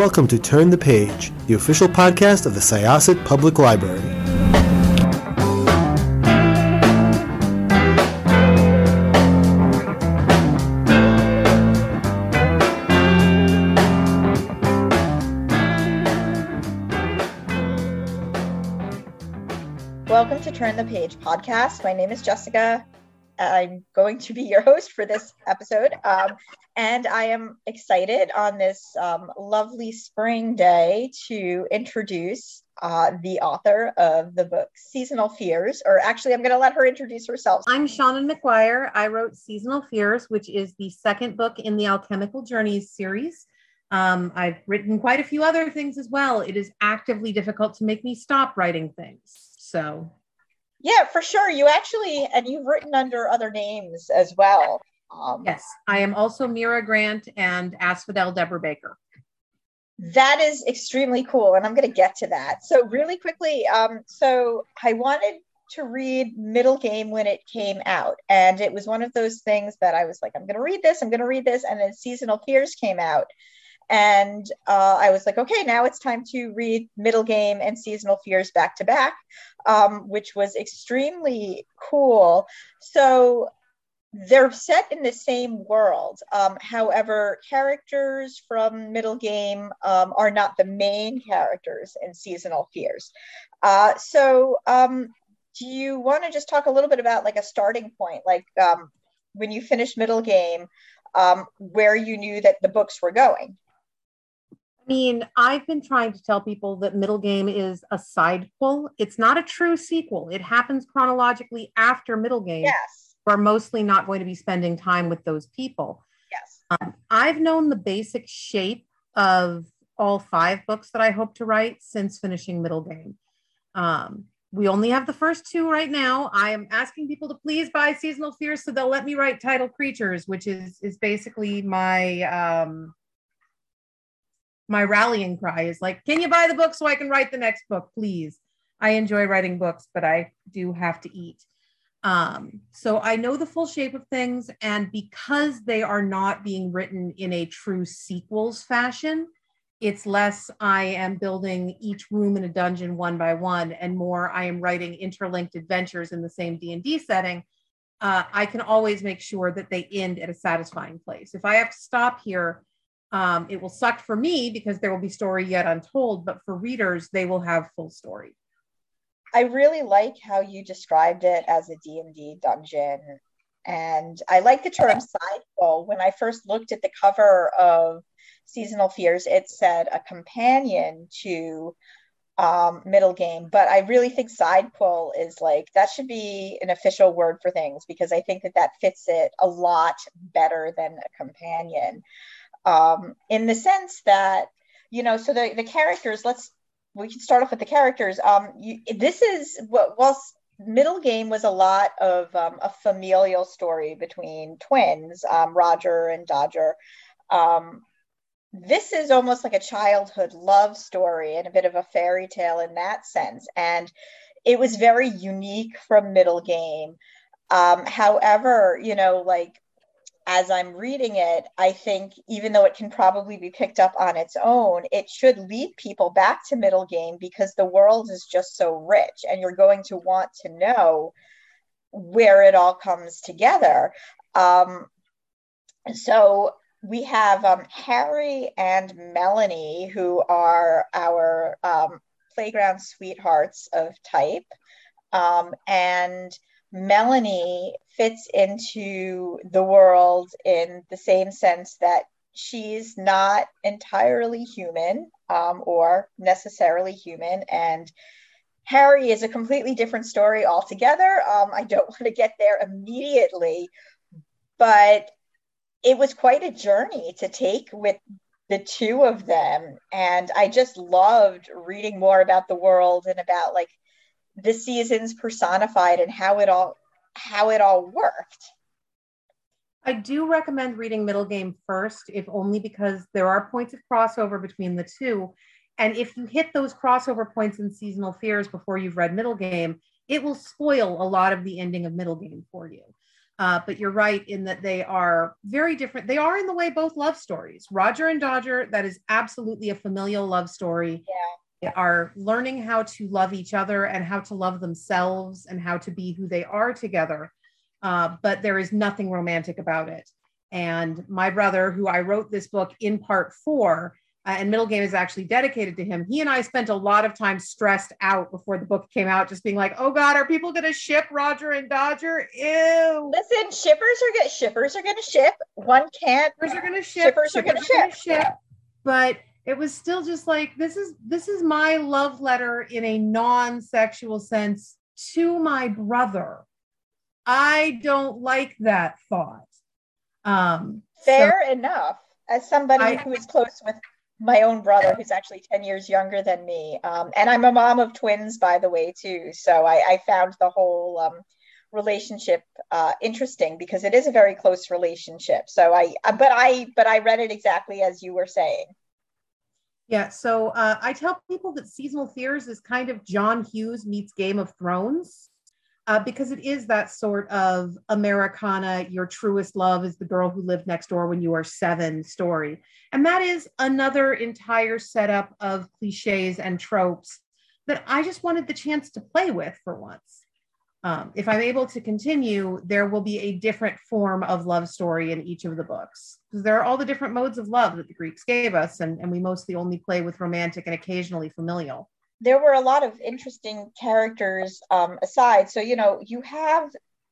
welcome to Turn the Page, the official podcast of the Syosset Public Library. Welcome to Turn the Page podcast. My name is Jessica. I'm going to be your host for this episode. And I am excited on this lovely spring day to introduce the author of the book Seasonal Fears, or actually I'm going to let her introduce herself. I'm Shannon McGuire. I wrote Seasonal Fears, which is the second book in the Alchemical Journeys series. I've written quite a few other things as well. It is actively difficult to make me stop writing things. So, yeah, for sure. You've written under other names as well. Yes, I am also Mira Grant and Asphodel Deborah Baker. That is extremely cool, and I'm going to get to that. So really quickly, so I wanted to read Middle Game when it came out, and it was one of those things that I was like, I'm going to read this, and then Seasonal Fears came out. And I was like, okay, now it's time to read Middle Game and Seasonal Fears back to back, which was extremely cool. So they're set in the same world. However, characters from Middle Game are not the main characters in Seasonal Fears. So do you want to just talk a little bit about like a starting point, like when you finished Middle Game, where you knew that the books were going? I mean, I've been trying to tell people that Middle Game is a sidequel. It's not a true sequel. It happens chronologically after Middle Game. Yes. We're mostly not going to be spending time with those people. Yes. I've known the basic shape of all 5 books that I hope to write since finishing Middle Game. We only have the first 2 right now. I am asking people to please buy Seasonal Fears so they'll let me write Tidal Creatures, which is basically my my rallying cry is like, can you buy the book so I can write the next book, please? I enjoy writing books, but I do have to eat. So I know the full shape of things, and because they are not being written in a true sequels fashion, it's less I am building each room in a dungeon one by one, and more I am writing interlinked adventures in the same D&D setting. I can always make sure that they end at a satisfying place. If I have to stop here, it will suck for me because there will be story yet untold, but for readers, they will have full story. I really like how you described it as a D&D dungeon. And I like the term sidequel. When I first looked at the cover of Seasonal Fears, it said a companion to Middle Game. But I really think sidequel is like, that should be an official word for things, because I think that fits it a lot better than a companion. In the sense that, so the characters, we can start off with the characters. Whilst Middle Game was a lot of a familial story between twins, Roger and Dodger. This is almost like a childhood love story and a bit of a fairy tale in that sense. And it was very unique from Middle Game. However, as I'm reading it, I think even though it can probably be picked up on its own, it should lead people back to Middle Game because the world is just so rich and you're going to want to know where it all comes together. So we have Harry and Melanie, who are our playground sweethearts of type. And Melanie fits into the world in the same sense that she's not entirely human or necessarily human. And Harry is a completely different story altogether. I don't want to get there immediately, but it was quite a journey to take with the 2 of them. And I just loved reading more about the world and about like the seasons personified and how it all worked. I do recommend reading Middle Game first, if only because there are points of crossover between the 2. And if you hit those crossover points in Seasonal Fears before you've read Middle Game, it will spoil a lot of the ending of Middle Game for you. But you're right in that they are very different. They are in the way both love stories. Roger and Dodger, that is absolutely a familial love story. Yeah. They are learning how to love each other and how to love themselves and how to be who they are together. But there is nothing romantic about it. And my brother, who I wrote this book in part for, and Middle Game is actually dedicated to him. He and I spent a lot of time stressed out before the book came out, just being like, oh God, are people going to ship Roger and Dodger? Ew. Listen, shippers are gonna ship. One can't. Shippers are going to ship. Shippers are gonna ship. But it was still just like, this is my love letter in a non-sexual sense to my brother. I don't like that thought. Fair enough. As somebody who is close with my own brother, who's actually 10 years younger than me, and I'm a mom of twins, by the way, too. So I found the whole relationship interesting because it is a very close relationship. So but I read it exactly as you were saying. Yeah. So I tell people that Seasonal Fears is kind of John Hughes meets Game of Thrones. Because it is that sort of Americana, your truest love is the girl who lived next door when you were 7 story. And that is another entire setup of cliches and tropes that I just wanted the chance to play with for once. If I'm able to continue, there will be a different form of love story in each of the books. Because there are all the different modes of love that the Greeks gave us, and we mostly only play with romantic and occasionally familial. There were a lot of interesting characters aside. So, you have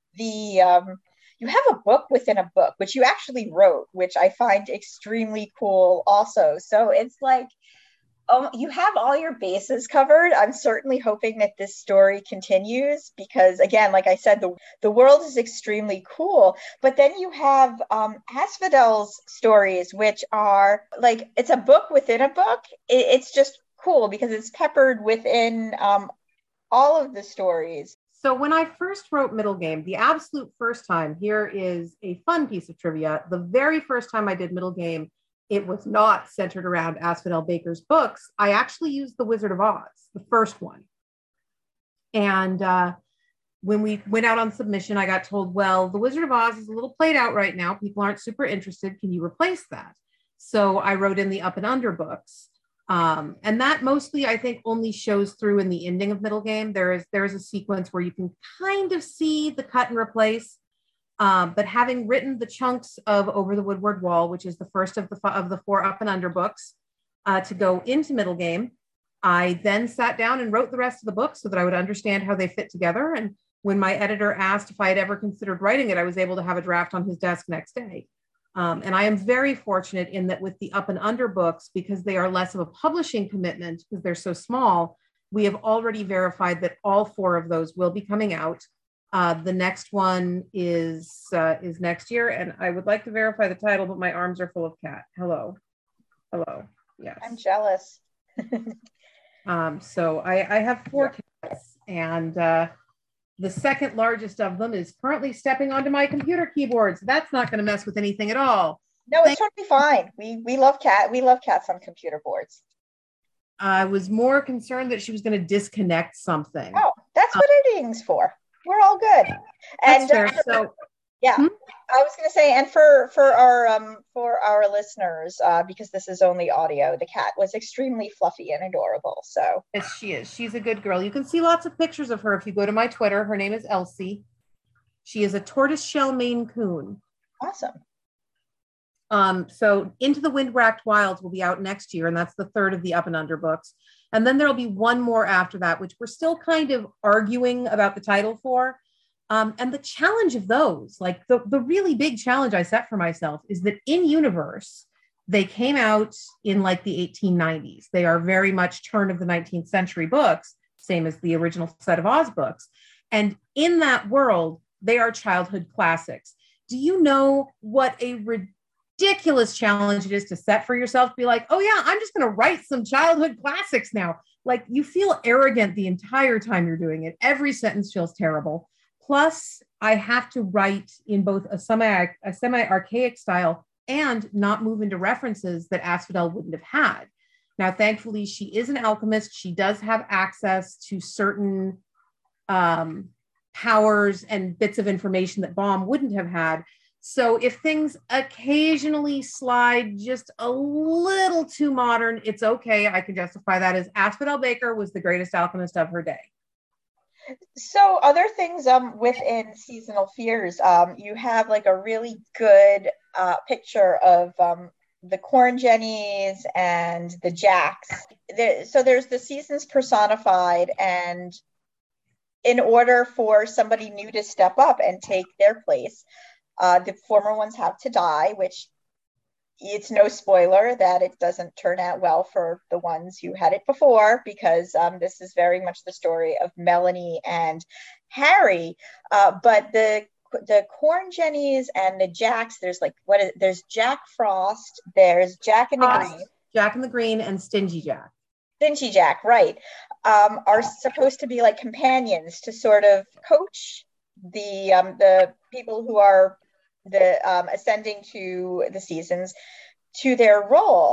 you have a book within a book, which you actually wrote, which I find extremely cool also. So it's like, you have all your bases covered. I'm certainly hoping that this story continues because, again, like I said, the world is extremely cool. But then you have Asphodel's stories, which are like, it's a book within a book. It's just cool because it's peppered within all of the stories. So when I first wrote Middle Game, the absolute first time, here is a fun piece of trivia. The very first time I did Middle Game, it was not centered around Asphodel Baker's books. I actually used The Wizard of Oz, the first one. And when we went out on submission, I got told, well, The Wizard of Oz is a little played out right now. People aren't super interested. Can you replace that? So I wrote in the Up and Under books. And that mostly, I think, only shows through in the ending of Middle Game. There is a sequence where you can kind of see the cut and replace. But having written the chunks of Over the Woodward Wall, which is the first of the 4 Up and Under books, to go into Middle Game, I then sat down and wrote the rest of the book so that I would understand how they fit together. And when my editor asked if I had ever considered writing it, I was able to have a draft on his desk next day. And I am very fortunate in that with the Up and Under books, because they are less of a publishing commitment, because they're so small, we have already verified that all 4 of those will be coming out. The next one is next year, and I would like to verify the title, but my arms are full of cat. Hello. Yes. I'm jealous. So I have 4 cats, and the second largest of them is currently stepping onto my computer keyboard. So that's not going to mess with anything at all. No, it's totally fine. We love cats on computer boards. I was more concerned that she was going to disconnect something. Oh, that's what editing's for. We're all good. And that's fair. So yeah, I was going to say, and for our listeners, because this is only audio, the cat was extremely fluffy and adorable. So yes, she is. She's a good girl. You can see lots of pictures of her if you go to my Twitter. Her name is Elsie. She is a tortoiseshell Maine Coon. Awesome. So Into the Wind-Wracked Wilds will be out next year, and that's the 3rd of the Up and Under books. And then there'll be one more after that, which we're still kind of arguing about the title for. And the challenge of those, like the really big challenge I set for myself is that in universe, they came out in like the 1890s. They are very much turn of the 19th century books, same as the original set of Oz books. And in that world, they are childhood classics. Do you know what a ridiculous challenge it is to set for yourself to be like, oh yeah, I'm just going to write some childhood classics now. Like you feel arrogant the entire time you're doing it. Every sentence feels terrible. Plus, I have to write in both a semi-archaic style and not move into references that Asphodel wouldn't have had. Now, thankfully, she is an alchemist. She does have access to certain powers and bits of information that Baum wouldn't have had. So if things occasionally slide just a little too modern, it's okay. I can justify that as Asphodel Baker was the greatest alchemist of her day. So other things within Seasonal Fears, you have like a really good picture of the Corn Jennies and the Jacks. So there's the seasons personified, and in order for somebody new to step up and take their place, the former ones have to die, which it's no spoiler that it doesn't turn out well for the ones who had it before, because this is very much the story of Melanie and Harry. But the Corn Jennies and the Jacks, there's Jack Frost, there's Jack in the Green. Jack in the Green and Stingy Jack. Stingy Jack, right, are supposed to be like companions to sort of coach the people who are ascending to the seasons to their role.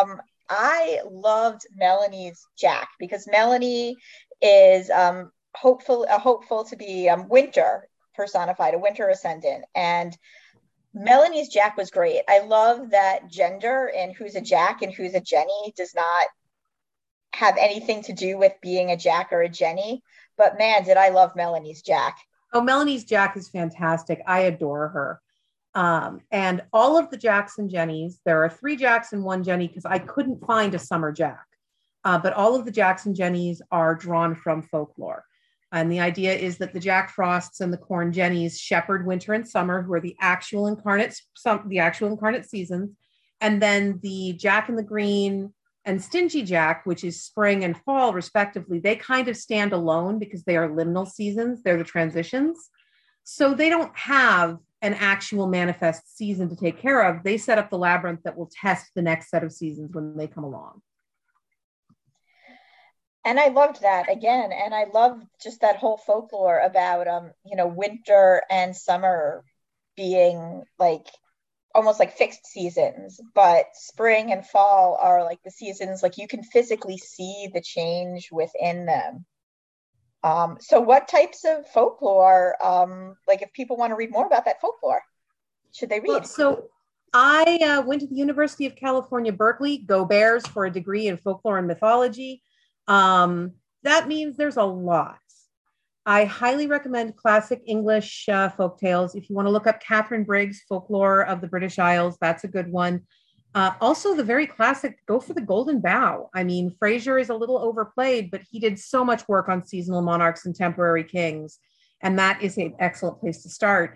I loved Melanie's Jack because Melanie is hopeful to be Winter personified, a Winter ascendant, and Melanie's Jack was great. I love that gender and who's a Jack and who's a Jenny does not have anything to do with being a Jack or a Jenny, but man, did I love Melanie's Jack. Oh, Melanie's Jack is fantastic. I adore her. And all of the Jacks and Jennies, there are 3 Jacks and 1 Jenny because I couldn't find a summer Jack. But all of the Jacks and Jennies are drawn from folklore. And the idea is that the Jack Frosts and the Corn Jennies shepherd winter and summer, who are the actual incarnate seasons. And then the Jack in the Green and Stingy Jack, which is spring and fall, respectively, they kind of stand alone because they are liminal seasons. They're the transitions. So they don't have an actual manifest season to take care of. They set up the labyrinth that will test the next set of seasons when they come along. And I loved that again. And I loved just that whole folklore about, winter and summer being like almost like fixed seasons, but spring and fall are like the seasons, like you can physically see the change within them. So what types of folklore, like if people want to read more about that folklore, should they read? Well, so I went to the University of California, Berkeley, go Bears, for a degree in folklore and mythology. That means there's a lot. I highly recommend classic English folk tales. If you want to look up Catherine Briggs' Folklore of the British Isles, that's a good one. Also, the very classic, go for the Golden Bough. I mean, Fraser is a little overplayed, but he did so much work on seasonal monarchs and temporary kings, and that is an excellent place to start.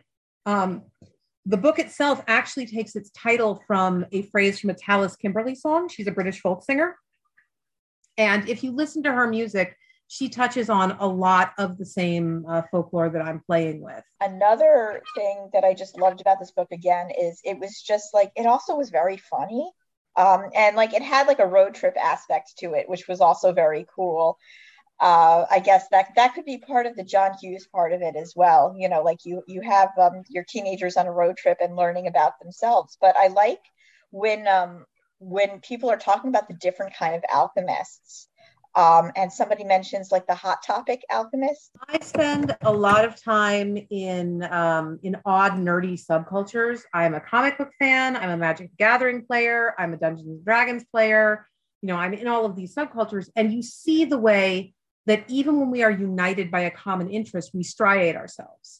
The book itself actually takes its title from a phrase from a Tallis Kimberly song. She's a British folk singer. And if you listen to her music, she touches on a lot of the same folklore that I'm playing with. Another thing that I just loved about this book again is it was just like, it also was very funny. And like it had like a road trip aspect to it, which was also very cool. I guess that could be part of the John Hughes part of it as well. You know, like you have your teenagers on a road trip and learning about themselves. But I like when people are talking about the different kind of alchemists. And somebody mentions like the Hot Topic alchemist. I spend a lot of time in odd, nerdy subcultures. I'm a comic book fan. I'm a Magic the Gathering player. I'm a Dungeons and Dragons player. You know, I'm in all of these subcultures, and you see the way that even when we are united by a common interest, we striate ourselves.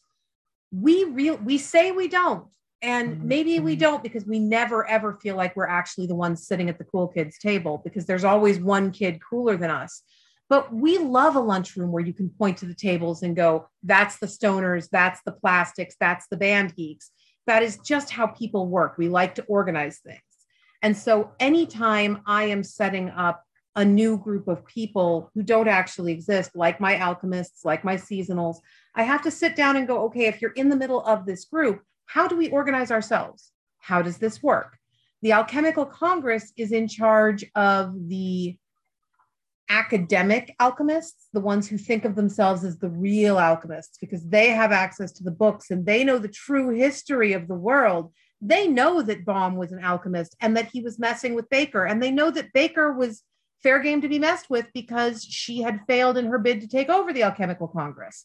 We say we don't, and maybe we don't because we never ever feel like we're actually the ones sitting at the cool kids table, because there's always one kid cooler than us. But we love a lunchroom where you can point to the tables and go, that's the stoners, that's the plastics, that's the band geeks. That is just how people work. We like to organize things. And so anytime I am setting up a new group of people who don't actually exist, like my alchemists, like my seasonals, I have to sit down and go, okay, if you're in the middle of this group, how do we organize ourselves? How does this work? The Alchemical Congress is in charge of the academic alchemists, the ones who think of themselves as the real alchemists, because they have access to the books and they know the true history of the world. They know that Baum was an alchemist and that he was messing with Baker. And they know that Baker was fair game to be messed with because she had failed in her bid to take over the Alchemical Congress.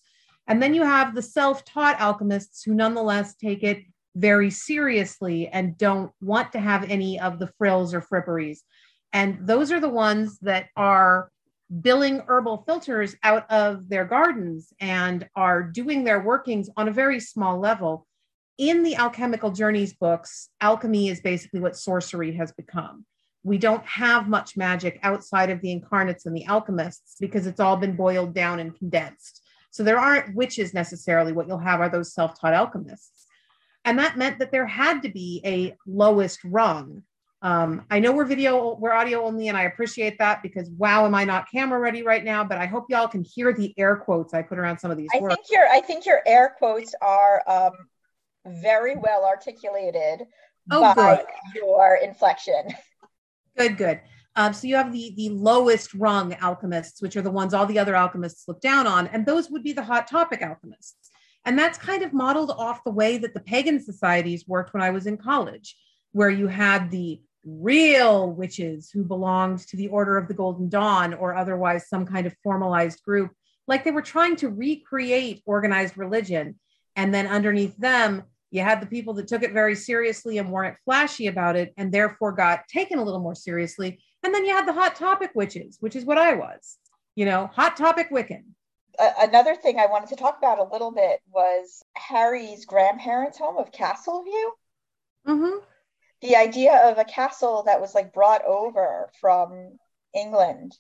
And then you have the self-taught alchemists who nonetheless take it very seriously and don't want to have any of the frills or fripperies. And those are the ones that are billing herbal filters out of their gardens and are doing their workings on a very small level. In the Alchemical Journeys books, alchemy is basically what sorcery has become. We don't have much magic outside of the incarnates and the alchemists because it's all been boiled down and condensed. So there aren't witches necessarily. What you'll have are those self-taught alchemists. And that meant that there had to be a lowest rung. I know we're audio only, and I appreciate that because wow, am I not camera ready right now? But I hope y'all can hear the air quotes I put around some of these words. I think your air quotes are very well articulated by your inflection. Good. So you have the lowest rung alchemists, which are the ones all the other alchemists look down on, and those would be the hot topic alchemists. And that's kind of modeled off the way that the pagan societies worked when I was in college, where you had the real witches who belonged to the Order of the Golden Dawn or otherwise some kind of formalized group, like they were trying to recreate organized religion. And then underneath them, you had the people that took it very seriously and weren't flashy about it and therefore got taken a little more seriously. And then you had the hot topic witches, which is what I was, hot topic Wiccan. Another thing I wanted to talk about a little bit was Harry's grandparents' home of Castleview. Mm-hmm. The idea of a castle that was like brought over from England.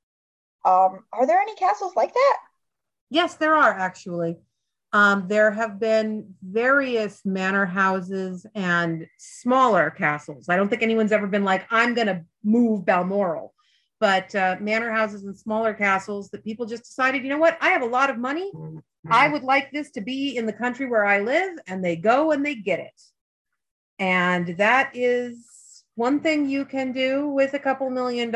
Are there any castles like that? Yes, there are actually. There have been various manor houses and smaller castles. I don't think anyone's ever been like, I'm going to move Balmoral. But manor houses and smaller castles that people just decided, you know what, I have a lot of money. I would like this to be in the country where I live. And they go and they get it. And that is one thing you can do with a couple $1 million.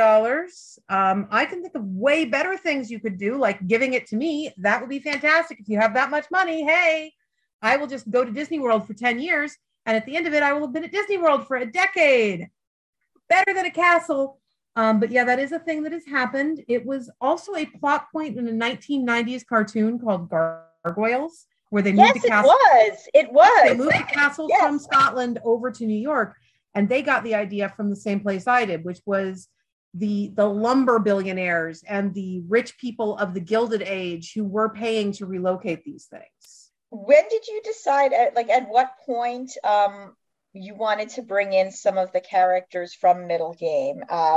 I can think of way better things you could do, like giving it to me. That would be fantastic. If you have that much money, hey, I will just go to Disney World for 10 years. And at the end of it, I will have been at Disney World for a decade. Better than a castle. But yeah, that is a thing that has happened. It was also a plot point in a 1990s cartoon called Gargoyles, where they moved the castle. It was. They moved the castles from Scotland over to New York. And they got the idea from the same place I did, which was the lumber billionaires and the rich people of the Gilded Age who were paying to relocate these things. When did you decide, at what point you wanted to bring in some of the characters from Middle Game,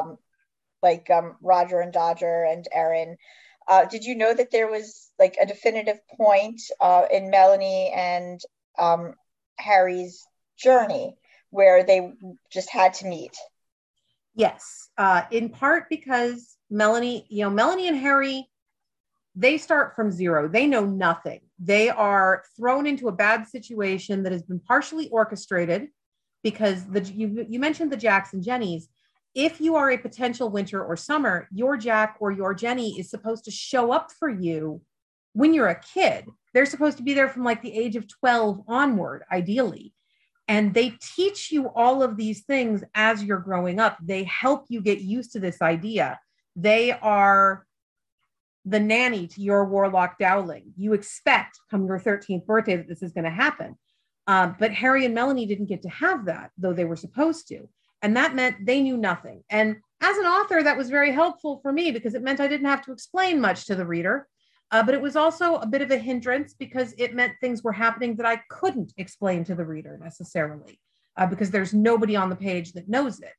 Roger and Dodger and Erin? Did you know that there was like a definitive point in Melanie and Harry's journey where they just had to meet? Yes, in part because Melanie and Harry, they start from zero. They know nothing. They are thrown into a bad situation that has been partially orchestrated because you mentioned the Jacks and Jennies. If you are a potential winter or summer, your Jack or your Jenny is supposed to show up for you when you're a kid. They're supposed to be there from like the age of 12 onward, ideally. And they teach you all of these things as you're growing up. They help you get used to this idea. They are the nanny to your warlock Dowling. You expect come your 13th birthday that this is going to happen. But Harry and Melanie didn't get to have that, though they were supposed to. And that meant they knew nothing. And as an author, that was very helpful for me because it meant I didn't have to explain much to the reader. But it was also a bit of a hindrance because it meant things were happening that I couldn't explain to the reader necessarily because there's nobody on the page that knows it.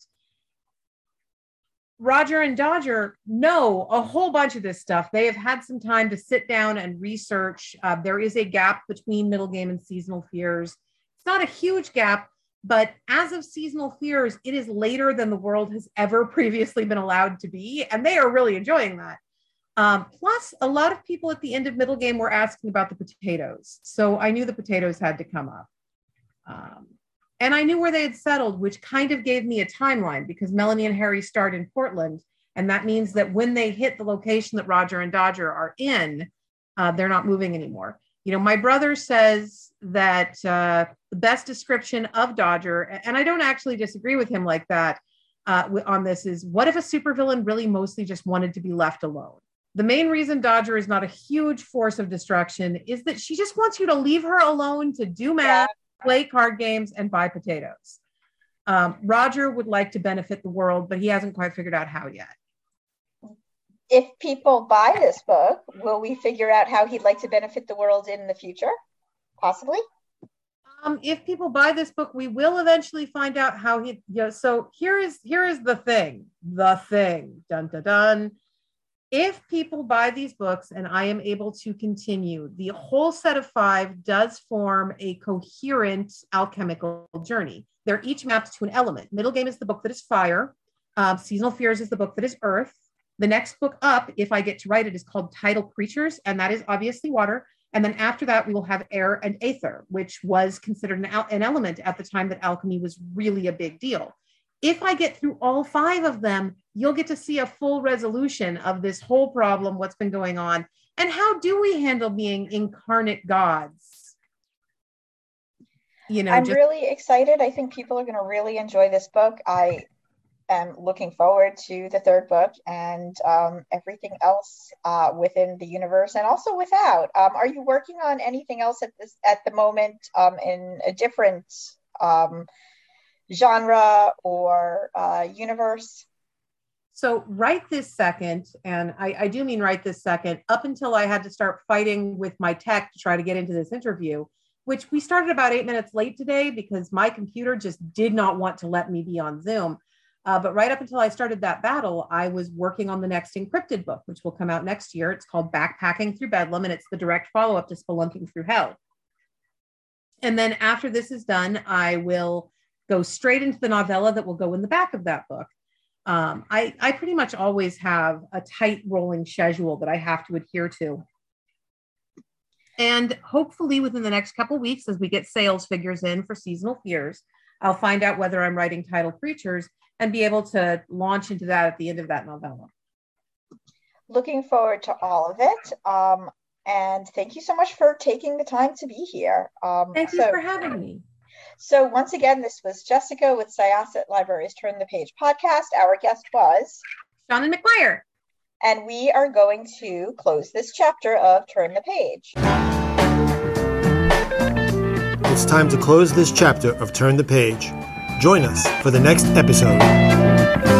Roger and Dodger know a whole bunch of this stuff. They have had some time to sit down and research. There is a gap between Middle Game and Seasonal Fears. It's not a huge gap, but as of Seasonal Fears, it is later than the world has ever previously been allowed to be, and they are really enjoying that. Plus, a lot of people at the end of Middle Game were asking about the potatoes. So I knew the potatoes had to come up. And I knew where they had settled, which kind of gave me a timeline because Melanie and Harry start in Portland. And that means that when they hit the location that Roger and Dodger are in, they're not moving anymore. You know, my brother says that the best description of Dodger, and I don't actually disagree with him like that on this, is what if a supervillain really mostly just wanted to be left alone? The main reason Dodger is not a huge force of destruction is that she just wants you to leave her alone to do math, play card games, and buy potatoes. Roger would like to benefit the world, but he hasn't quite figured out how yet. If people buy this book, will we figure out how he'd like to benefit the world in the future? Possibly. If people buy this book, we will eventually find out how he. So here is the thing. Dun dun dun. If people buy these books and I am able to continue, the whole set of 5 does form a coherent alchemical journey. They're each mapped to an element. Middle Game is the book that is fire. Seasonal Fears is the book that is earth. The next book up, if I get to write it, is called Tidal Creatures, and that is obviously water. And then after that, we will have air and aether, which was considered an element at the time that alchemy was really a big deal. If I get through all 5 of them, you'll get to see a full resolution of this whole problem, what's been going on, and how do we handle being incarnate gods? I'm really excited. I think people are going to really enjoy this book. I am looking forward to the 3rd book and everything else within the universe and also without. Are you working on anything else at the moment in a different genre or universe? So right this second, and I do mean right this second, up until I had to start fighting with my tech to try to get into this interview, which we started about 8 minutes late today because my computer just did not want to let me be on Zoom. But right up until I started that battle, I was working on the next encrypted book, which will come out next year. It's called Backpacking Through Bedlam, and it's the direct follow-up to Spelunking Through Hell. And then after this is done, I will go straight into the novella that will go in the back of that book. I pretty much always have a tight rolling schedule that I have to adhere to. And hopefully within the next couple of weeks, as we get sales figures in for Seasonal Fears, I'll find out whether I'm writing Tidal Creatures and be able to launch into that at the end of that novella. Looking forward to all of it. And thank you so much for taking the time to be here. Thank you for having me. So once again, this was Jessica with Syosset Libraries Turn the Page podcast. Our guest was Shannon McGuire. And we are going to close this chapter of Turn the Page. It's time to close this chapter of Turn the Page. Join us for the next episode.